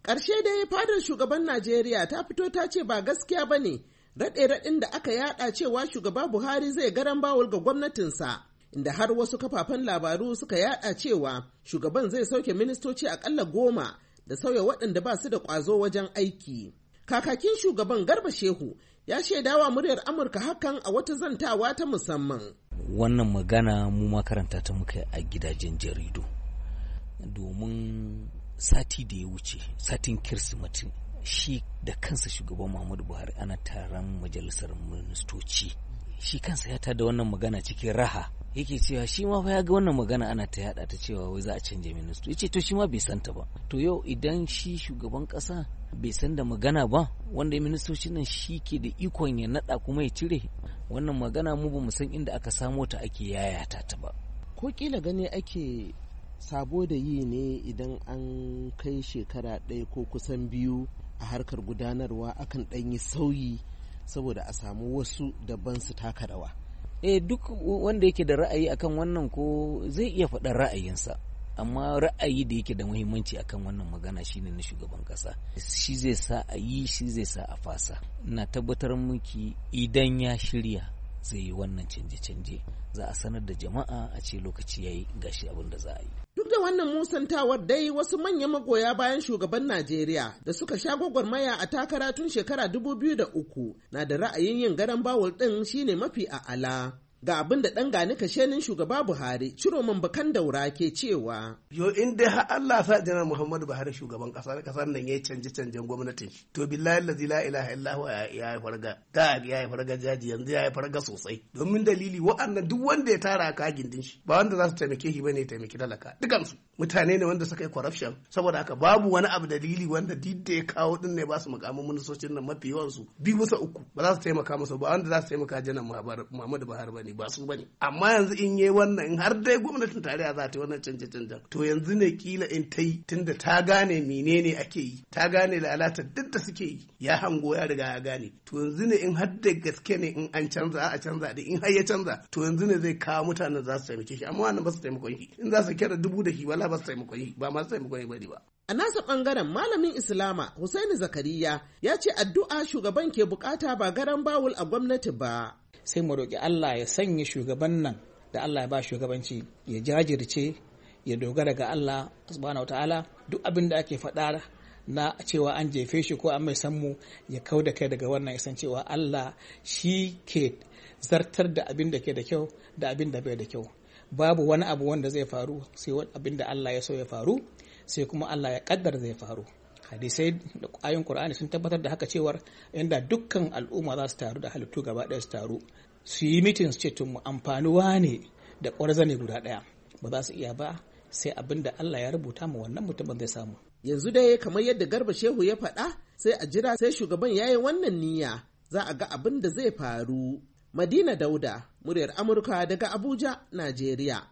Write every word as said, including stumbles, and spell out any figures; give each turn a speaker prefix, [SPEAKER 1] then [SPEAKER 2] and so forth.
[SPEAKER 1] Ƙarshe dai fadar shugaban Najeriya ta fito ta ce ba gaskiya ba ne raɗe-raɗin da aka yaɗa cewa shugaba Buhari zai garan bawul ga gwamnatinsa, inda har wasu kafafen labaru suka yaɗa cewa shugaban zai sauke ministoci aƙalla goma da sauya waɗanda ba su da ƙwazo wajen aiki. Kakakin shugaban Garba Shehu ya shaidawa muryar Amurka hakan a wata zantawa ta musamman.
[SPEAKER 2] Wannan magana mu makaranta ta muka a gidajen jaridu. Domin sati da ya wuce, satin Kirsimeti, shi da kansa shugaban Muhammadu Buhari ana taron majalisar ministoci. Shi kansa ya tada wannan magana cikin raha. Yake cewa shi ma fa ya ga wannan magana ana ta yada ta cewa wai za a canje ministo. Yace to shi ma bai santa ba. To yau idan shi shugaban kasa bai san da magana ba, wanda ministocin nan shi ke da ikon ya nada kuma ya cire, wannan magana mu ba mu san inda aka samo ta ake yayata ta ba.
[SPEAKER 1] Ko kila gane ake sabo da yi ne idan an kai shekara ɗaya ko kusan biyu a harkar gudanarwa akan ɗan yi sauyi saboda a samu wasu daban su taka rawa.
[SPEAKER 2] Eh, duk wanda yake da ra'ayi akan wannan ko zai iya faɗar ra'ayinsa, amma ra'ayi da yake da muhimmanci akan wannan magana shine na shugaban kasa. Shi zai sa a yi, shi zai sa a fasa. Ina tabbatar miki idan ya shirya zai yi wannan canje-canje, za a sanar da jama'a a ce lokaci yayi gashi abin da za a yi.
[SPEAKER 1] Duk da wannan musantawar dai wasu manyan magoya bayan shugaban Najeriya da suka sha gwagwarmaya a takara tun shekara dubu biyu da uku na da ra'ayin yin garan bawul ɗin shine mafi a'ala. Ga abin da ɗan gani kashenin shugaba Buhari, Ciroman Bakan Daura ke cewa.
[SPEAKER 3] Yo in dai har Allah sa janar Muhammadu Buhari shugaban ƙasar ƙasar nan ya canje canjen gwamnatin shi. To billahi allazi la ilaha illa huwa ya yi farga. Da ya yi farga jaji yanzu ya yi farga sosai. Domin dalili wa'annan duk wanda ya tara ka gindin shi ba wanda za su taimake shi bane ya taimaki talaka. Dukansu mutane ne wanda suka yi corruption, saboda haka babu wani abu dalili wanda duk da ya kawo din ne ba su mukamin ministocin nan mafi yawan su biyu bisa uku ba za su taimaka musu ba, wanda za su taimaka janar Muhammadu Buhari bane ba su bane. Amma yanzu in yi wannan, in har dai gwamnatin tarayya za ta yi wannan canje canjen, to yanzu ne kila in ta yi tunda ta gane menene ake yi, ta gane lalata duk da suke yi, ya hango ya riga ya gane. To yanzu ne in har da gaske ne in an canza a canza da in har ya canza, to yanzu ne zai kawo mutanen za su taimake shi, amma wannan ba su taimakon shi. In za su kera dubu da shi wala ba su taimakon shi, ba ma su taimakon shi bane ba.
[SPEAKER 1] A nasa ɓangaren malamin Islama Hussaini Zakariya ya ce addu'a shugaban ke bukata ba garan bawul a gwamnati ba.
[SPEAKER 4] Sai mu roƙi Allah ya sanya shugaban nan da Allah ya ba shugabanci ya jajirce, ya dogara ga Allah subhanahu wataala. Duk abin da ake faɗa na cewa an jefe shi ko an mai sammu, ya kau da kai daga wannan, ya san cewa Allah shi ke zartar da abin da ke da kyau da abin da bai da kyau. Babu wani abu wanda zai faru sai abin da Allah ya so ya faru, sai kuma Allah ya kaddara zai faru. Hadisai da ayoyin Qur'ani sun tabbatar da haka, cewar inda dukkan al'umma za su taru da halittu gaba ɗaya su taru su yi mitin su ce tun mu amfanuwa ne da ƙwarzane guda ɗaya, ba za su iya ba, sai abin da Allah ya rubuta mu wannan mutumin zai samu.
[SPEAKER 1] Yanzu dai kamar yadda Garba Shehu ya faɗa, sai a jira sai shugaban ya yi wannan niyya, za a ga abin da zai faru. Madina Dauda, muryar Amurka daga Abuja, Najeriya.